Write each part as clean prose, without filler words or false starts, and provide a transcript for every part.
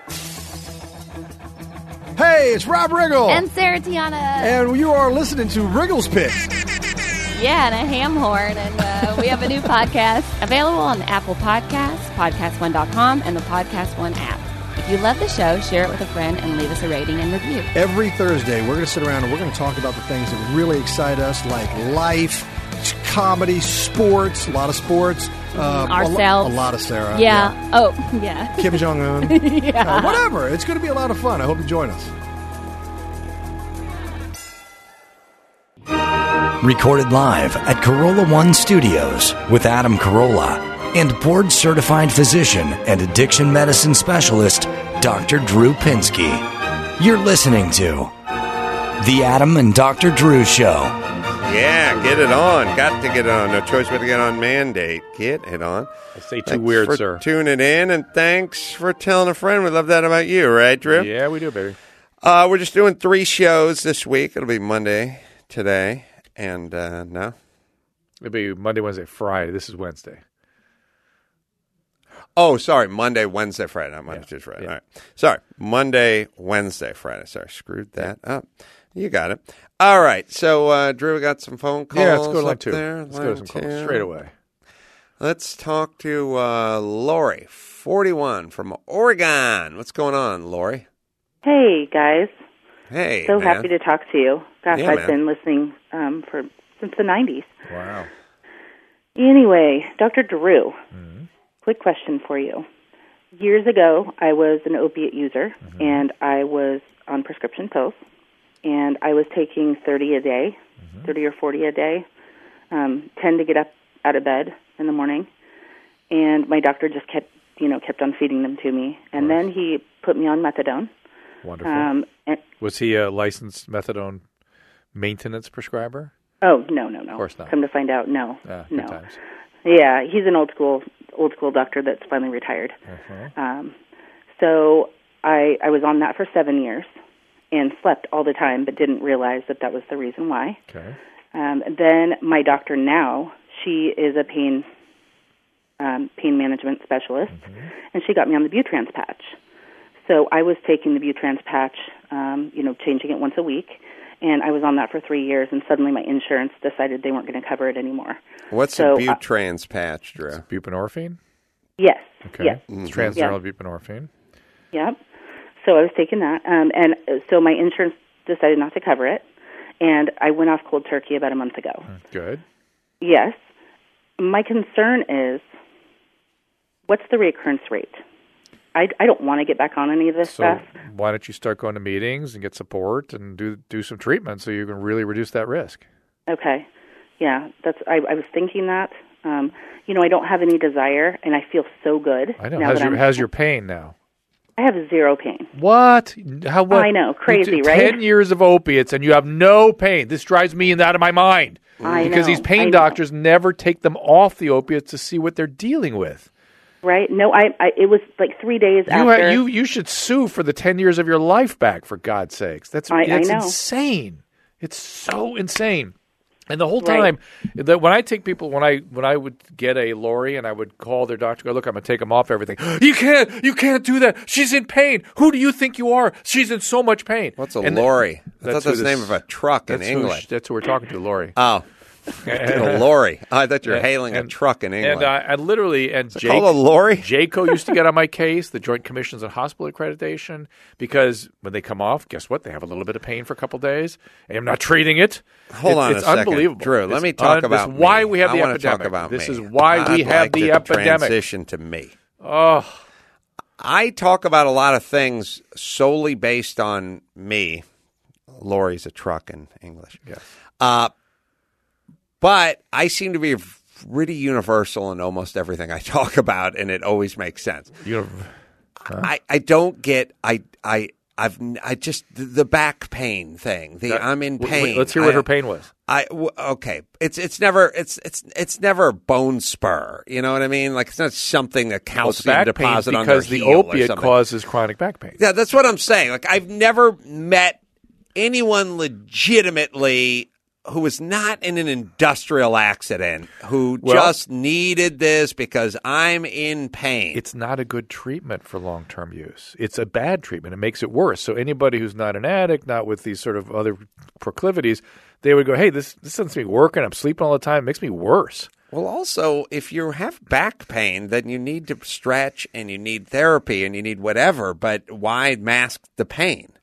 Hey, it's Rob Riggle. And Sarah Tiana. And you are listening to Riggle's Pit. Yeah, and a ham horn. And we have a new podcast available on Apple Podcasts, podcast1.com, and the Podcast One app. If you love the show, share it with a friend and leave us a rating and review. Every Thursday, we're going to sit around and we're going to talk about the things that really excite us, like life, comedy, sports, a lot of sports. Ourselves. A lot of Sarah. Yeah. Oh, yeah. Kim Jong-un. Yeah. Whatever. It's going to be a lot of fun. I hope you join us. Recorded live at Corolla One Studios with Adam Carolla and board-certified physician and addiction medicine specialist, Dr. Drew Pinsky. You're listening to The Adam and Dr. Drew Show. Yeah, get it on. Got to get it on. No choice but to get on mandate. Get it on. I say too Thanks weird, for sir. tuning in, and thanks for telling a friend. We love that about you, right, Drew? Yeah, we do, baby. We're just doing 3 shows this week. It'll be Monday today, and no. It'll be Monday, Wednesday, Friday. This is Wednesday. Oh, sorry. Monday, Wednesday, Friday. Not Monday, Tuesday, Friday. Yeah. All right. Sorry. Monday, Wednesday, Friday. Sorry. Screwed that up. You got it. All right. So, Drew, we got some phone calls. Yeah, let's go to line up 2. there. Let's go to some calls two. straight away. Let's talk to Lori, 41, from Oregon. What's going on, Lori? Hey, guys. Hey, So man. happy to talk to you. Gosh, Yeah, I've man. been listening since the 90s. Wow. Anyway, Dr. Drew, Mm-hmm. quick question for you. Years ago, I was an opiate user, Mm-hmm. and I was on prescription pills, and I was taking 30 a day, Mm-hmm. 30 or 40 a day, 10 to get up out of bed in the morning, and my doctor just kept on feeding them to me, and then he put me on methadone. Wonderful. And, Was he a licensed methadone maintenance prescriber? oh, no. Of course not. Come to find out, no. Good no. times. Yeah, he's an old school doctor that's finally retired. Uh-huh. So I was on that for 7 years and slept all the time, but didn't realize that was the reason why. Okay. Then my doctor now, she is a pain management specialist, and she got me on the Butrans patch. So I was taking the Butrans patch, changing it once a week, and I was on that for 3 years, and suddenly my insurance decided they weren't going to cover it anymore. What's So, a Butrans patch, Drew? Buprenorphine? Yes. Okay. Yes. It's transdermal buprenorphine. Yep. So I was taking that, and so my insurance decided not to cover it, and I went off cold turkey about a month ago. Good. Yes. My concern is, what's the recurrence rate? I don't want to get back on any of this So stuff. why don't you start going to meetings and get support and do some treatment so you can really reduce that risk? Okay. Yeah, I was thinking that. I don't have any desire, and I feel so good. I know. Now How's your pain now? I have zero pain. What? What? I know, crazy, You right? 10 years of opiates and you have no pain. This drives me out of my mind. I Because know, these pain I know. doctors never take them off the opiates to see what they're dealing with. Right? No, it was like 3 days after. You should sue for the 10 years of your life back, for God's sakes. That's I know. insane. It's so insane. And the whole Right. time, when I take people, when I would get a Lori and I would call their doctor, go, look, I'm going to take them off everything. You can't do that. She's in pain. Who do you think you are? She's in so much pain. What's a And lorry? I thought that's that was who the name this- of a truck in that's who- England. That's who we're talking to, Lori. Oh, a lorry. I thought you were hailing a truck in England. And literally, and Is it called a lorry? JACO used to get on my case, the Joint Commissions on Hospital Accreditation, because when they come off, guess what? They have a little bit of pain for a couple days, and I'm not treating it. Hold on it's a second. unbelievable. Drew, let It's me talk about This is why me. we have I the wanna epidemic. talk about This me. is why we I'd have like the to epidemic. Transition to me. Oh, I talk about a lot of things solely based on me. Lori's a truck in English. yes. But I seem to be pretty universal in almost everything I talk about, and it always makes sense. I don't get I've just the back pain thing. I'm in pain. Let's hear what her pain was. Okay. It's never a bone spur. You know what I mean? Like it's not something that calcium back deposit pain on their because the heel or opiate something. causes chronic back pain. Yeah, that's what I'm saying. Like I've never met anyone legitimately who was not in an industrial accident, who just needed this because I'm in pain. It's not a good treatment for long-term use. It's a bad treatment. It makes it worse. So anybody who's not an addict, not with these sort of other proclivities, they would go, hey, this doesn't seem to be working. I'm sleeping all the time. It makes me worse. Well, also, if you have back pain, then you need to stretch and you need therapy and you need whatever, but why mask the pain?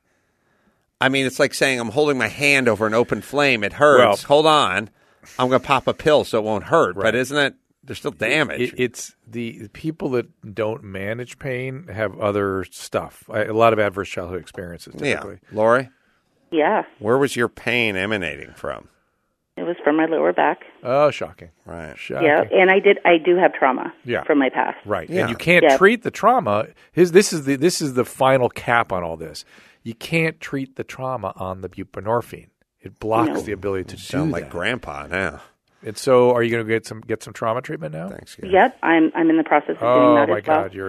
I mean, it's like saying I'm holding my hand over an open flame. It hurts. Hold on. I'm going to pop a pill so it won't hurt. Right. But isn't it – there's still damage. It's the people that don't manage pain have other stuff, a lot of adverse childhood experiences typically. Yeah. Lori? Yeah. Where was your pain emanating from? It was from my lower back. Oh, shocking. Right. Shocking. Yeah, and I do have trauma from my past. Right. Yeah. And you can't treat the trauma. This is the final cap on all this. You can't treat the trauma on the buprenorphine. It blocks the ability to do Sound that. like Grandpa now. And so, are you going to get some trauma treatment now? Thanks. Gary. Yep, I'm in the process of doing that as well. Oh my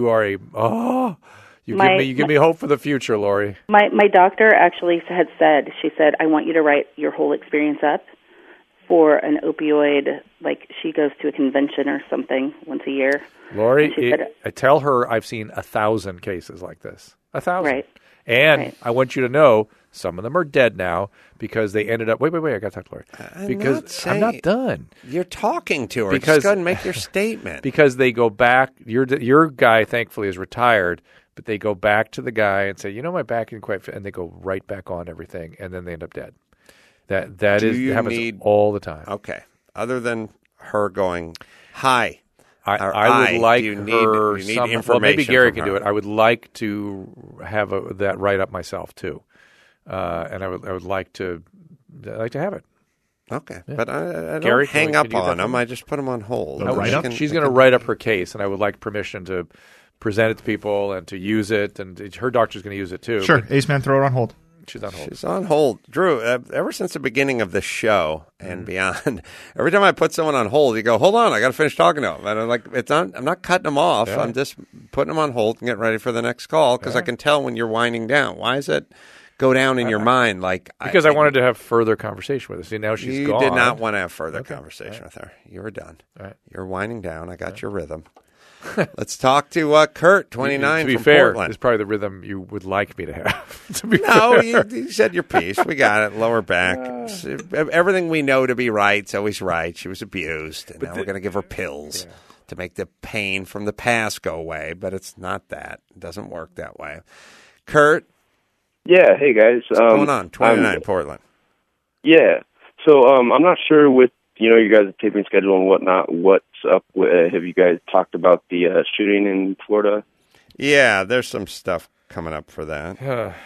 God, you give me hope for the future, Lori. My doctor actually she said, I want you to write your whole experience up for an opioid, like she goes to a convention or something once a year. Lori, I tell her I've seen 1,000 cases like this. 1,000. Right. And I want you to know some of them are dead now because they ended up. Wait! I got to talk to Lori I'm not done. You're talking to her. Because just go ahead and make your statement. Because they go back. Your guy, thankfully, is retired, but they go back to the guy and say, my back isn't quite fit, and they go right back on everything, and then they end up dead. That happens all the time. Okay. Other than her going, hi. I would like you her need some. information. Well, maybe Gary can her. do it. I would like to have that write up myself too, and I would like to have it. Okay, yeah. But I Gary, don't hang up on them. I just put them on hold. She's going to write up her case, and I would like permission to present it to people and to use it. And her doctor's going to use it too. Sure, Ace Man, throw it on hold. She's on hold. She's on hold. Drew, ever since the beginning of the show and beyond, every time I put someone on hold, you go, hold on, I got to finish talking to them. And I'm like, I'm not cutting them off. Yeah. I'm just putting them on hold and getting ready for the next call because I can tell when you're winding down. Why does it go down in your mind? Because I wanted to have further conversation with her. See, now she's gone. You did not want to have further conversation with her. You were done. Right. You're winding down. I got your rhythm. Let's talk to Kurt, 29 to be from fair, Portland. It's probably the rhythm you would like me to have. To be no, fair. you said your piece. We got it. Lower back. Everything we know to be right is always right. She was abused, and now we're going to give her pills to make the pain from the past go away, but it's not that. It doesn't work that way. Kurt? Yeah, hey, guys. What's going on? 29 Portland. Yeah. So I'm not sure with, you guys' taping schedule and whatnot, what's up with, have you guys talked about the shooting in Florida? Yeah, there's some stuff coming up for that.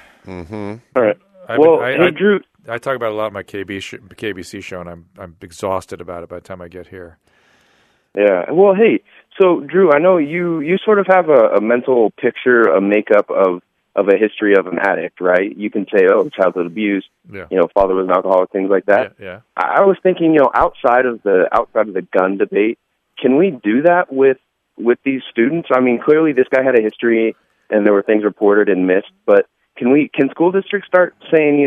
All right. Hey, Drew. I talk about it a lot on my KBC show, and I'm exhausted about it by the time I get here. Yeah. Well, hey, so, Drew, I know you sort of have a mental picture, a makeup of a history of an addict, right? You can say, childhood abuse, father was an alcoholic, things like that. Yeah. I was thinking, outside of the gun debate, can we do that with these students? I mean, clearly this guy had a history and there were things reported and missed, but can school districts start saying,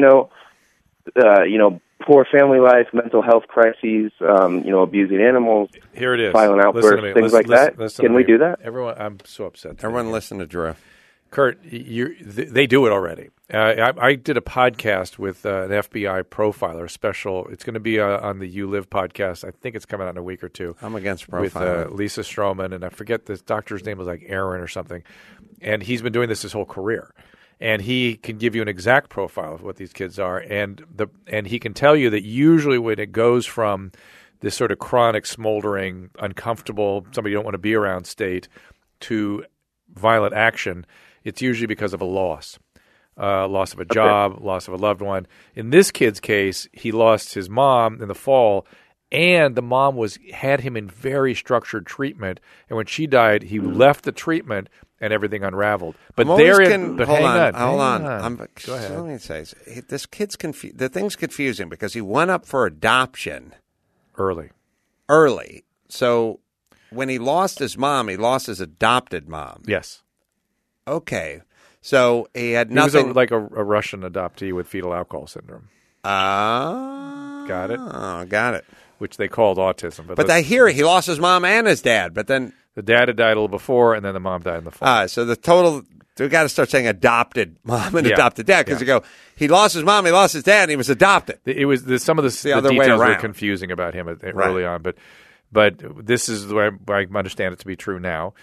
poor family life, mental health crises, abusing animals, here it is, violent outbursts, things like that? Can we do that? Everyone, I'm so upset. Everyone listen to Drew. Kurt, they do it already. I did a podcast with an FBI profiler, special. It's going to be on the You Live podcast. I think it's coming out in a week or two. I'm against profiling. With Lisa Stroman, and I forget the doctor's name was like Aaron or something. And he's been doing this his whole career. And he can give you an exact profile of what these kids are. And he can tell you that usually when it goes from this sort of chronic, smoldering, uncomfortable, somebody you don't want to be around state to violent action, it's usually because of a loss of a job, loss of a loved one. In this kid's case, he lost his mom in the fall, and the mom had him in very structured treatment. And when she died, he left the treatment, and everything unraveled. But hold on. Go ahead. Let me say, this kid's the thing's confusing because he went up for adoption early. So when he lost his mom, he lost his adopted mom. Yes. Okay. So he had nothing. He was like a Russian adoptee with fetal alcohol syndrome. Got it? Oh, got it. Which they called autism. But I hear he lost his mom and his dad, but then... The dad had died a little before, and then the mom died in the fall. So the total... We got to start saying adopted mom and adopted dad, because you go, he lost his mom, he lost his dad, and he was adopted. It was some of the other way details were around. confusing about him early on, but this is the way I understand it to be true now,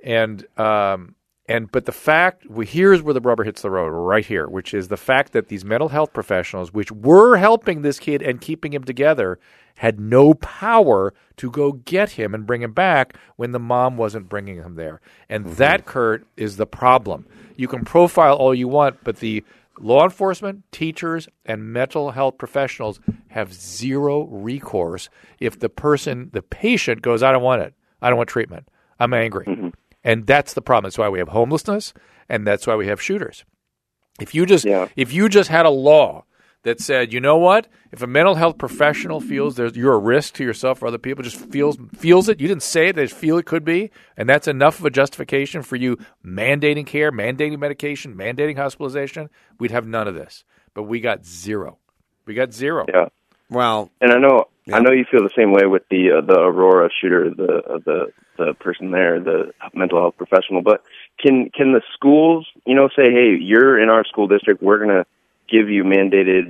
but the fact here's where the rubber hits the road right here, which is the fact that these mental health professionals, which were helping this kid and keeping him together, had no power to go get him and bring him back when the mom wasn't bringing him there. And that, Kurt, is the problem. You can profile all you want, but the law enforcement, teachers, and mental health professionals have zero recourse if the patient goes, I don't want it. I don't want treatment. I'm angry. Mm-hmm. And that's the problem. That's why we have homelessness, and that's why we have shooters. If you just had a law that said, you know what, if a mental health professional feels you're a risk to yourself or other people, just feels it, you didn't say it, they just feel it could be, and that's enough of a justification for you mandating care, mandating medication, mandating hospitalization, we'd have none of this. But we got zero. Yeah. Well, and I know you feel the same way with the Aurora shooter, the person there, the mental health professional. But can the schools, say, hey, you're in our school district, we're going to give you mandated,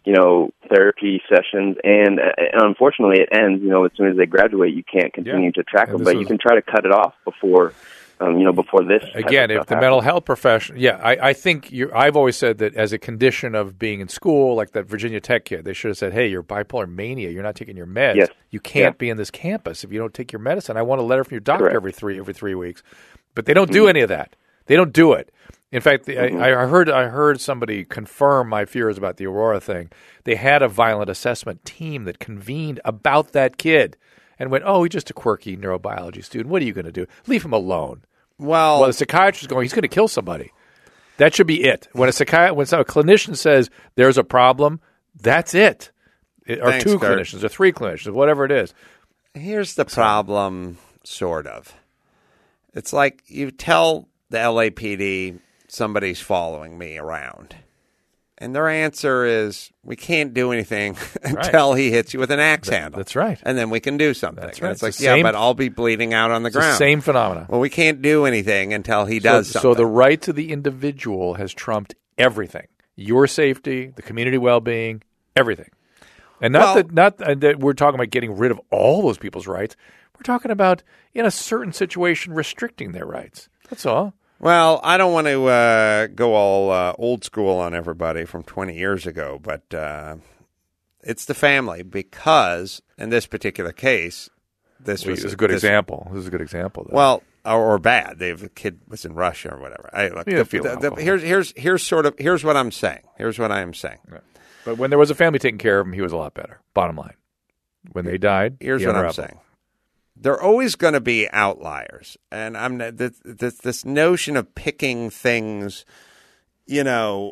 therapy sessions, and unfortunately it ends, as soon as they graduate, you can't continue to track them, but you can try to cut it off before this. Again, if the mental health profession, I think I've always said that as a condition of being in school, like that Virginia Tech kid, they should have said, hey, you're bipolar mania, you're not taking your meds. Yes. You can't be in this campus if you don't take your medicine. I want a letter from your doctor every three weeks. But they don't do any of that. They don't do it. In fact, I heard somebody confirm my fears about the Aurora thing. They had a violent assessment team that convened about that kid and went, he's just a quirky neurobiology student. What are you going to do? Leave him alone. Well, the psychiatrist is going, he's going to kill somebody. That should be it. When a clinician says there's a problem, that's it. Or two clinicians or three clinicians, whatever it is. Here's the problem, sort of. It's like you tell the LAPD somebody's following me around. And their answer is, we can't do anything until he hits you with an axe handle. That's right. And then we can do something. That's right. And it's like, but I'll be bleeding out on the ground. The same phenomena. Well, we can't do anything until he does something. So the right to the individual has trumped everything. Your safety, the community well-being, everything. And not that we're talking about getting rid of all those people's rights. We're talking about, in a certain situation, restricting their rights. That's all. Well, I don't want to go all old school on everybody from 20 years ago, but it's the family because, in this particular case, this is a good example. This is a good example. Though. Well, or bad. The kid was in Russia or whatever. Here's what I'm saying. Here's what I am saying. Yeah. But when there was a family taking care of him, he was a lot better. Bottom line. When they died, here's what I'm saying. There are always going to be outliers, and this notion of picking things, you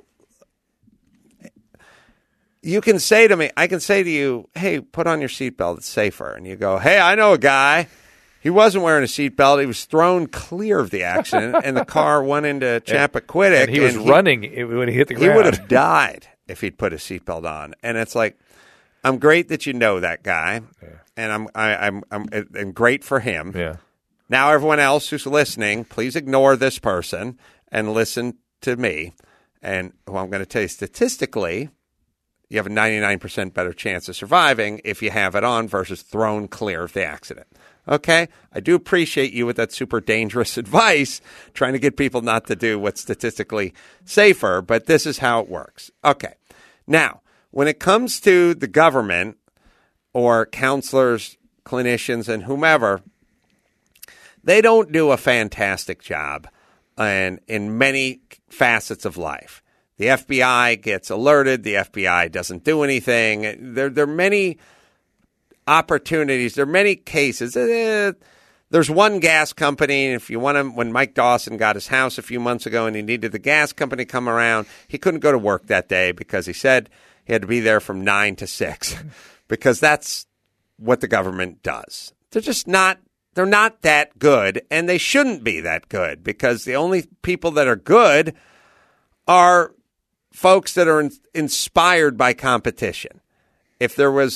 can say to me, I can say to you, hey, put on your seatbelt, it's safer. And you go, hey, I know a guy. He wasn't wearing a seatbelt. He was thrown clear of the accident, and the car went into Chappaquiddick. And he was running when he hit the ground. He would have died if he'd put a seatbelt on. And it's like, I'm great that you know that guy, and I'm great for him. Yeah. Now, everyone else who's listening, please ignore this person and listen to me. And I'm going to tell you, statistically, you have a 99% better chance of surviving if you have it on versus thrown clear of the accident. Okay? I do appreciate you with that super dangerous advice, trying to get people not to do what's statistically safer, but this is how it works. Okay. Now, when it comes to the government or counselors, clinicians, and whomever, they don't do a fantastic job in many facets of life. The FBI gets alerted. The FBI doesn't do anything. There are many opportunities. There are many cases. There's one gas company, and if you want to, when Mike Dawson got his house a few months ago and he needed the gas company to come around, he couldn't go to work that day because he said he had to be there from 9 to 6 because that's what the government does. They're not that good, and they shouldn't be that good because the only people that are good are folks that are inspired by competition. if there was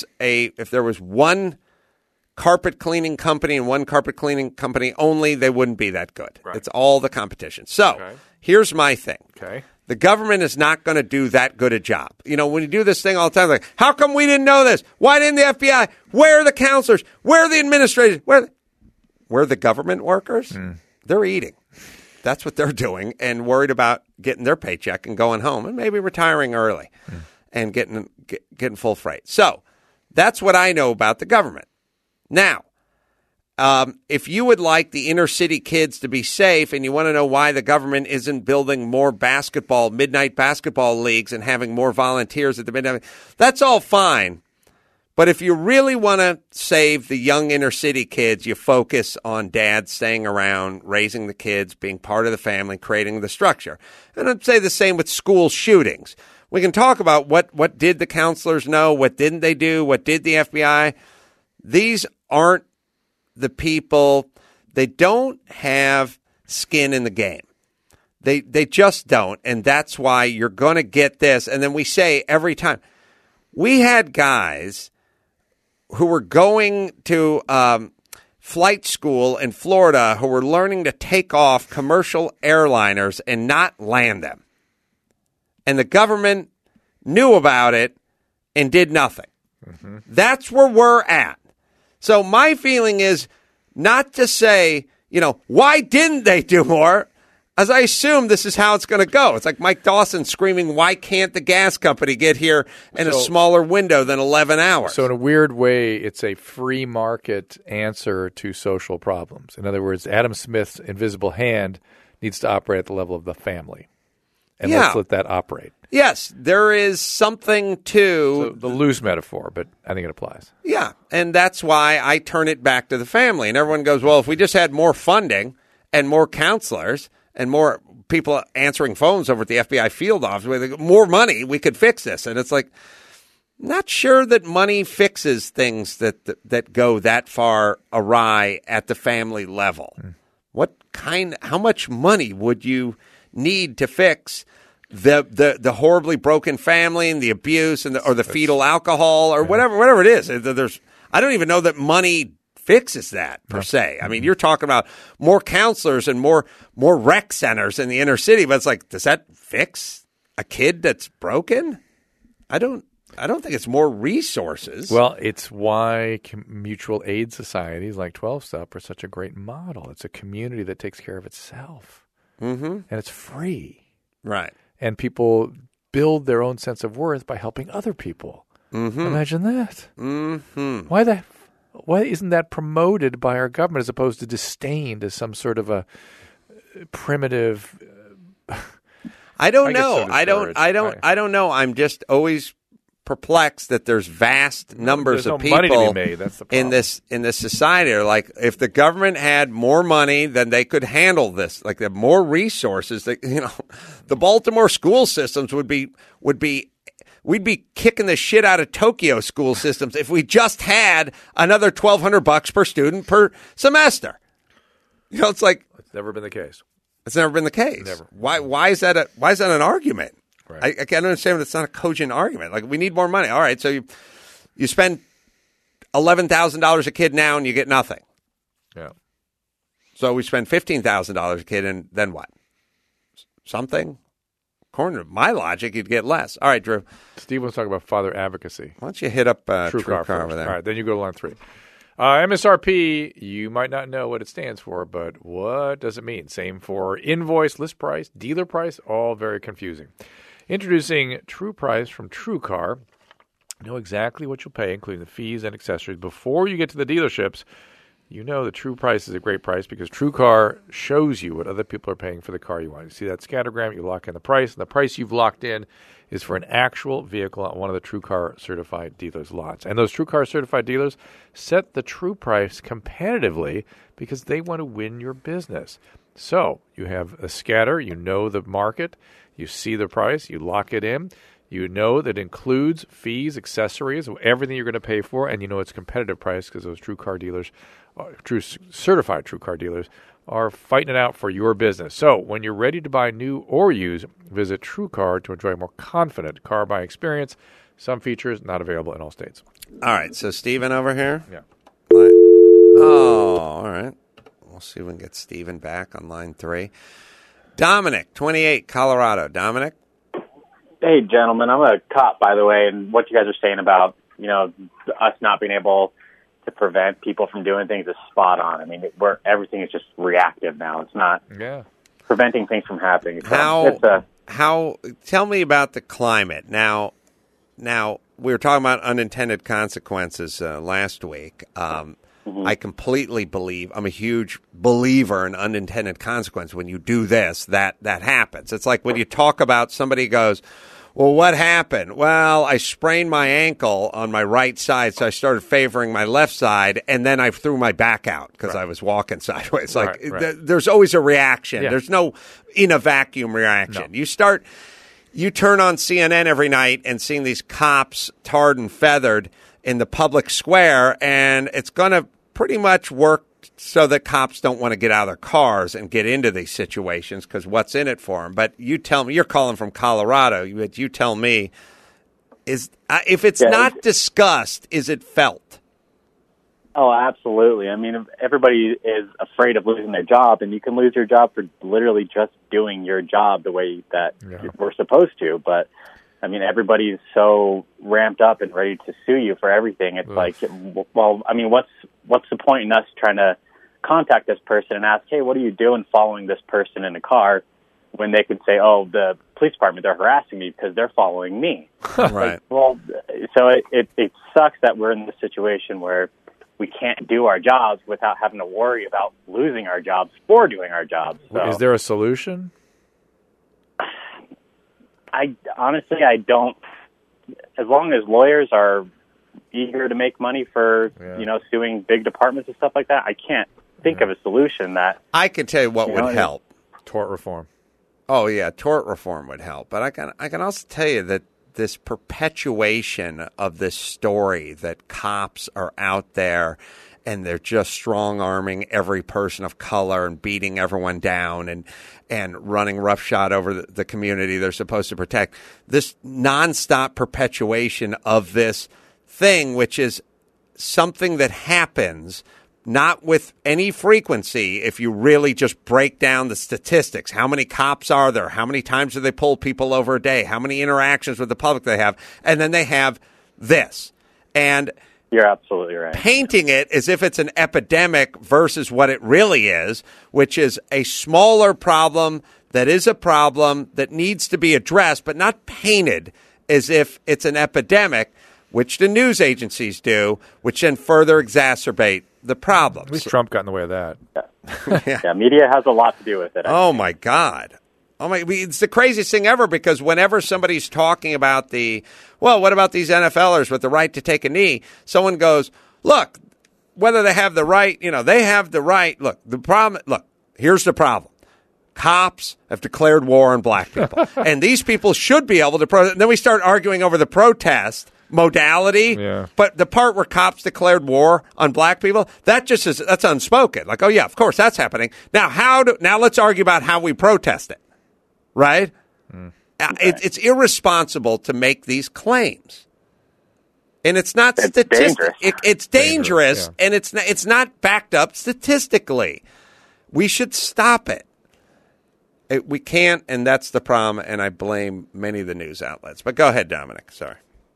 one carpet cleaning company and one carpet cleaning company only, they wouldn't be that good. Right. It's all the competition. So here's my thing. Okay. The government is not going to do that good a job. You know, when you do this thing all the time, like, how come we didn't know this? Why didn't the FBI? Where are the counselors? Where are the administrators? Where are the government workers? They're eating. That's what they're doing, and worried about getting their paycheck and going home and maybe retiring early and getting full freight. So that's what I know about the government. Now, if you would like the inner city kids to be safe and you want to know why the government isn't building more midnight basketball leagues and having more volunteers at the midnight, that's all fine. But if you really want to save the young inner city kids, you focus on dad staying around, raising the kids, being part of the family, creating the structure. And I'd say the same with school shootings. We can talk about what did the counselors know, what didn't they do, what did the FBI. These aren't the people. They don't have skin in the game. They just don't, and that's why you're going to get this. And then we say every time, we had guys who were going to flight school in Florida who were learning to take off commercial airliners and not land them. And the government knew about it and did nothing. Mm-hmm. That's where we're at. So my feeling is not to say, why didn't they do more? As I assume this is how it's going to go. It's like Mike Dawson screaming, why can't the gas company get here in a smaller window than 11 hours? So in a weird way, it's a free market answer to social problems. In other words, Adam Smith's invisible hand needs to operate at the level of the family. And let's let that operate. Yes, there is something to the loose metaphor, but I think it applies. Yeah, and that's why I turn it back to the family. And everyone goes, well, if we just had more funding and more counselors and more people answering phones over at the FBI field office, with more money, we could fix this. And it's like, not sure that money fixes things that go that far awry at the family level. How much money would you need to fix the horribly broken family and the abuse or the fetal alcohol or whatever it is? I don't even know that money fixes that per se. I mean, you're talking about more counselors and more rec centers in the inner city, but it's like, does that fix a kid that's broken? I don't think it's more resources. Well, it's why mutual aid societies like 12 Step are such a great model. It's a community that takes care of itself. Mm-hmm. And it's free. Right. And people build their own sense of worth by helping other people. Mm-hmm. Imagine that. Mm-hmm. Why isn't that promoted by our government as opposed to disdained as some sort of a primitive? I don't know. I don't know. I'm just always perplexed that there's vast numbers of people money to be made. That's the problem. in this society. Like, if the government had more money, then they could handle this. Like, they have more resources. The Baltimore school systems would be. We'd be kicking the shit out of Tokyo school systems if we just had another $1,200 per student per semester. It's like, it's never been the case. It's never been the case. Never. Why is that an argument? Right. I can't understand. It's not a cogent argument. Like, we need more money. All right, so you spend $11,000 a kid now and you get nothing. Yeah. So we spend $15,000 a kid, and then what? Something. According to my logic, you'd get less. All right, Drew. Steve wants to talk about father advocacy. Why don't you hit up TrueCar over there? All right, then you go to line 3. MSRP, you might not know what it stands for, but what does it mean? Same for invoice, list price, dealer price, all very confusing. Introducing True Price from TrueCar. Know exactly what you'll pay, including the fees and accessories, before you get to the dealerships. You know the True Price is a great price because TrueCar shows you what other people are paying for the car you want. You see that scattergram, you lock in the price, and the price you've locked in is for an actual vehicle on one of the TrueCar certified dealers' lots. And those TrueCar certified dealers set the true price competitively because they want to win your business. So you have a scatter, you know the market, you see the price, you lock it in. You know that includes fees, accessories, everything you're going to pay for, and you know it's competitive price because those certified TrueCar dealers are fighting it out for your business. So when you're ready to buy new or used, visit TrueCar to enjoy a more confident car buying experience. Some features not available in all states. All right, so Steven over here. Yeah. Oh, all right. We'll see if we can get Steven back on line 3. Dominic, 28, Colorado. Dominic? Hey, gentlemen. I'm a cop, by the way, and what you guys are saying about, us not being able to prevent people from doing things is spot on. I mean, everything is just reactive now. It's not preventing things from happening. Tell me about the climate. Now, we were talking about unintended consequences last week. I completely believe, I'm a huge believer in unintended consequence. When you do this, that happens. It's like when you talk about somebody goes, well, what happened? Well, I sprained my ankle on my right side, so I started favoring my left side, and then I threw my back out because I was walking sideways. There's always a reaction. Yeah. There's no in a vacuum reaction. No. You turn on CNN every night and seeing these cops tarred and feathered in the public square, and it's going to pretty much work so that cops don't want to get out of their cars and get into these situations because what's in it for them. But you tell me, you're calling from Colorado, but you tell me, if it's not discussed, is it felt? Oh, absolutely. I mean, everybody is afraid of losing their job, and you can lose your job for literally just doing your job the way that we're supposed to. But, I mean, everybody's so ramped up and ready to sue you for everything. It's like, well, I mean, what's the point in us trying to contact this person and ask, hey, what are you doing following this person in a car, when they could say, oh, the police department, they're harassing me because they're following me. Right. So it sucks that we're in this situation where we can't do our jobs without having to worry about losing our jobs for doing our jobs. So, is there a solution? I don't. As long as lawyers are eager to make money for, suing big departments and stuff like that, I can't think of a solution that... I can tell you what would help. Tort reform. Oh, yeah, tort reform would help. But I can also tell you that this perpetuation of this story that cops are out there and they're just strong-arming every person of color and beating everyone down and running roughshod over the community they're supposed to protect. This nonstop perpetuation of this thing, which is something that happens not with any frequency if you really just break down the statistics. How many cops are there? How many times do they pull people over a day? How many interactions with the public they have? And then they have this. And you're absolutely right. Painting it as if it's an epidemic versus what it really is, which is a smaller problem that is a problem that needs to be addressed, but not painted as if it's an epidemic, which the news agencies do, which then further exacerbate the problem. At least Trump got in the way of that. Yeah, media has a lot to do with it. My God. It's the craziest thing ever, because whenever somebody's talking about what about these NFLers with the right to take a knee? Someone goes, look, whether they have the right, they have the right. Look, here's the problem. Cops have declared war on black people, and these people should be able to protest. Then we start arguing over the protest modality, but the part where cops declared war on black people, that's unspoken. Like, oh yeah, of course that's happening. Now let's argue about how we protest it, right? It's irresponsible to make these claims, and it's not statistic. It's dangerous, and it's not backed up statistically. We should stop it. We can't, and that's the problem. And I blame many of the news outlets. But go ahead, Dominic. Sorry.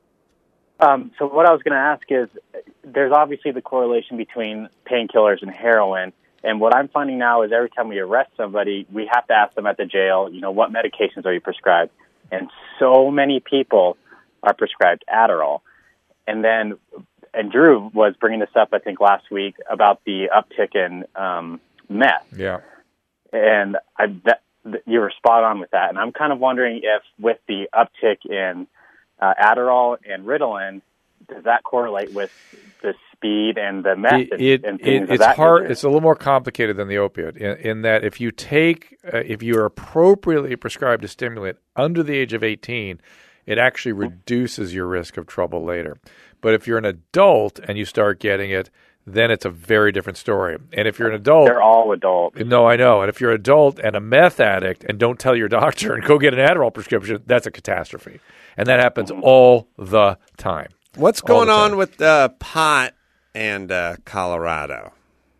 So what I was going to ask is, there's obviously the correlation between painkillers and heroin. And what I'm finding now is every time we arrest somebody, we have to ask them at the jail, what medications are you prescribed? And so many people are prescribed Adderall. And Drew was bringing this up, I think, last week about the uptick in meth. Yeah. And you were spot on with that. And I'm kind of wondering if with the uptick in Adderall and Ritalin, does that correlate with the speed and the meth? It's hard. It's a little more complicated than the opioid in that if you are appropriately prescribed a stimulant under the age of 18, it actually reduces your risk of trouble later. But if you're an adult and you start getting it, then it's a very different story. And if you're an adult, they're all adults. No, I know. And if you're an adult and a meth addict and don't tell your doctor and go get an Adderall prescription, that's a catastrophe. And that happens all the time. What's going on with pot and Colorado?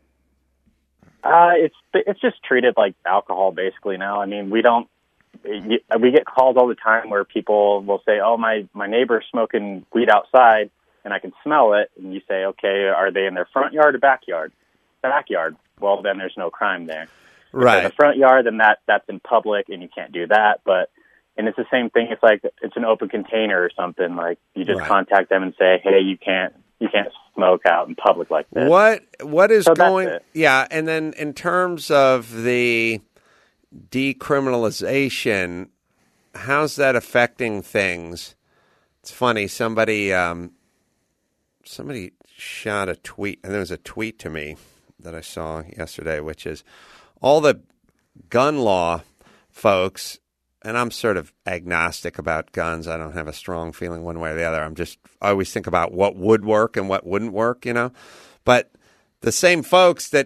It's just treated like alcohol basically now. I mean, we get calls all the time where people will say, "Oh, my neighbor's smoking weed outside, and I can smell it." And you say, "Okay, are they in their front yard or backyard?" Backyard. Well, then there's no crime there. Right. If they're in the front yard, then that's in public, and you can't do that. And it's the same thing. It's like it's an open container or something. Like you just contact them and say, "Hey, you can't smoke out in public like this." What is so going? Yeah, and then in terms of the decriminalization, how's that affecting things? It's funny. Somebody shot a tweet, and there was a tweet to me that I saw yesterday, which is all the gun law folks. And I'm sort of agnostic about guns. I don't have a strong feeling one way or the other. I always think about what would work and what wouldn't work, you know. But the same folks that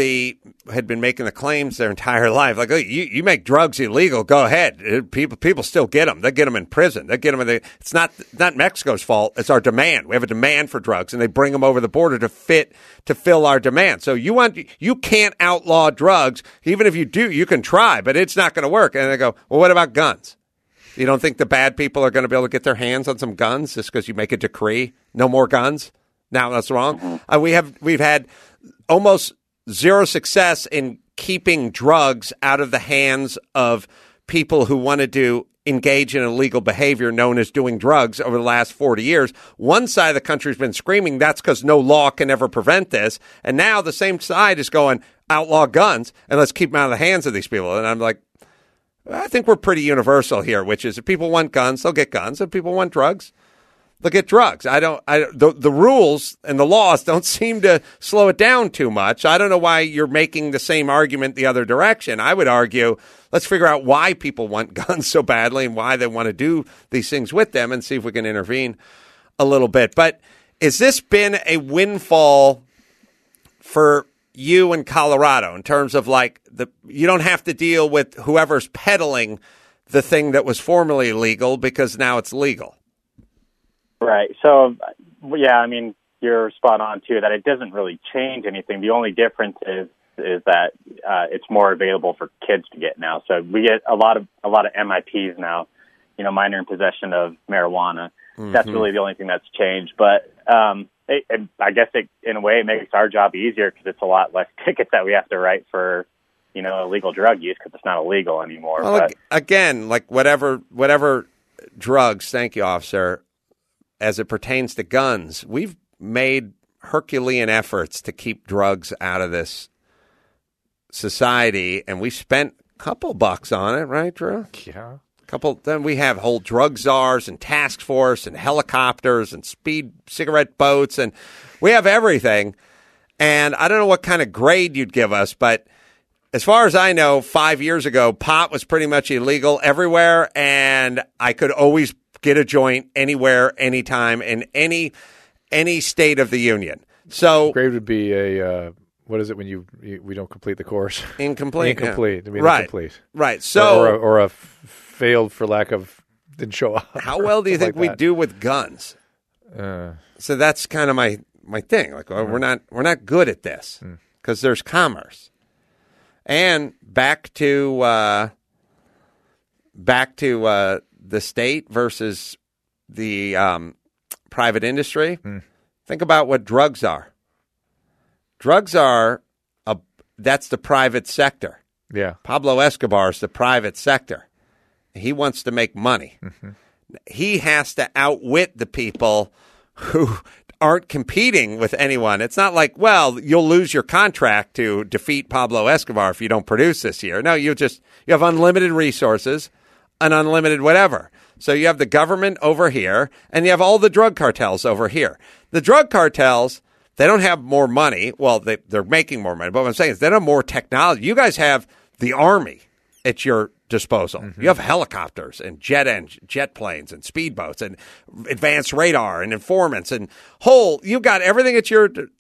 had been making the claims their entire life, like, oh, you make drugs illegal, go ahead. People still get them. They get them in prison. They get them it's not Mexico's fault. It's our demand. We have a demand for drugs, and they bring them over the border to fill our demand. So you can't outlaw drugs. Even if you do, you can try, but it's not going to work. And they go, well, what about guns? You don't think the bad people are going to be able to get their hands on some guns just because you make a decree? No more guns? Now that's wrong. We've had almost zero success in keeping drugs out of the hands of people who wanted to engage in illegal behavior known as doing drugs over the last 40 years. One side of the country has been screaming that's because no law can ever prevent this. And now the same side is going, outlaw guns and let's keep them out of the hands of these people. And I'm like, I think we're pretty universal here, which is if people want guns, they'll get guns. If people want drugs, they'll get drugs. The rules and the laws don't seem to slow it down too much. I don't know why you're making the same argument the other direction. I would argue, let's figure out why people want guns so badly and why they want to do these things with them and see if we can intervene a little bit. But has this been a windfall for you in Colorado in terms of like you don't have to deal with whoever's peddling the thing that was formerly illegal because now it's legal? Right. So, yeah, I mean, you're spot on, too, that it doesn't really change anything. The only difference is that it's more available for kids to get now. So we get a lot of MIPs now, minor in possession of marijuana. Mm-hmm. That's really the only thing that's changed. But I guess in a way it makes our job easier because it's a lot less tickets that we have to write for, illegal drug use because it's not illegal anymore. Well, again, like whatever drugs, thank you, officer, as it pertains to guns, we've made Herculean efforts to keep drugs out of this society, and we spent a couple bucks on it, right, Drew? Yeah. Then we have whole drug czars and task force and helicopters and speed cigarette boats, and we have everything. And I don't know what kind of grade you'd give us, but as far as I know, 5 years ago, pot was pretty much illegal everywhere, and I could always get a joint anywhere, anytime, in any state of the union. So grade would be a what is it when we don't complete the course? Incomplete. Incomplete. Yeah. I mean, right. Incomplete. Right. So or a failed for lack of didn't show up. How well do you think we do with guns? So that's kind of my thing. Like, well, we're not good at this because there's commerce. And back to the state versus the private industry. Think about what drugs are. Drugs are that's the private sector. Yeah. Pablo Escobar is the private sector. He wants to make money. Mm-hmm. He has to outwit the people who aren't competing with anyone. It's not like, well, you'll lose your contract to defeat Pablo Escobar if you don't produce this year. No, you have unlimited resources and unlimited whatever. So you have the government over here and you have all the drug cartels over here. The drug cartels, they don't have more money. Well, they're making more money. But what I'm saying is they don't have more technology. You guys have the army at your disposal. Mm-hmm. You have helicopters and jet planes and speedboats and advanced radar and informants and you've got everything at your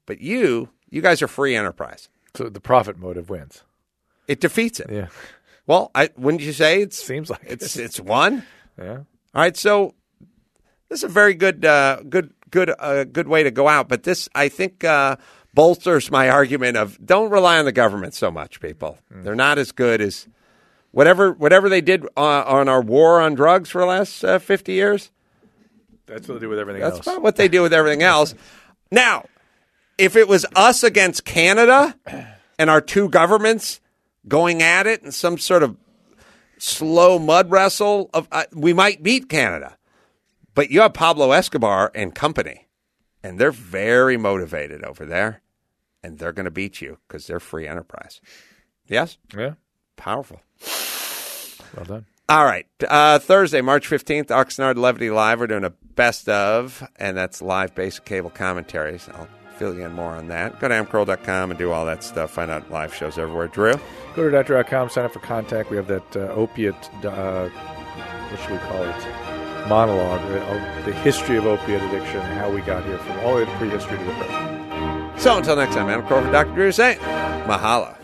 But you guys are free enterprise. So the profit motive wins. It defeats it. Yeah. Well, wouldn't you say it seems like it's won? Yeah. All right. So this is a very good way to go out. But this, I think, bolsters my argument of don't rely on the government so much, people. They're not as good as whatever they did on our war on drugs for the last 50 years. That's what they do with everything else. That's about what they do with everything else. Now, if it was us against Canada and our two governments going at it in some sort of slow mud wrestle, we might beat Canada. But you have Pablo Escobar and company, and they're very motivated over there, and they're going to beat you because they're free enterprise. Yes? Yeah. Powerful. Well done. All right. Thursday, March 15th, Oxnard Levity Live. We're doing a best of, and that's live basic cable commentaries. I'll fill you in more on that. Go to amcurl.com and do all that stuff. Find out live shows everywhere. Drew? Go to doctor.com, sign up for contact. We have that opiate, what should we call it, monologue, the history of opiate addiction and how we got here from all the way to prehistory to the present. So until next time, Adam Crawford, Dr. Drew saying, mahalo.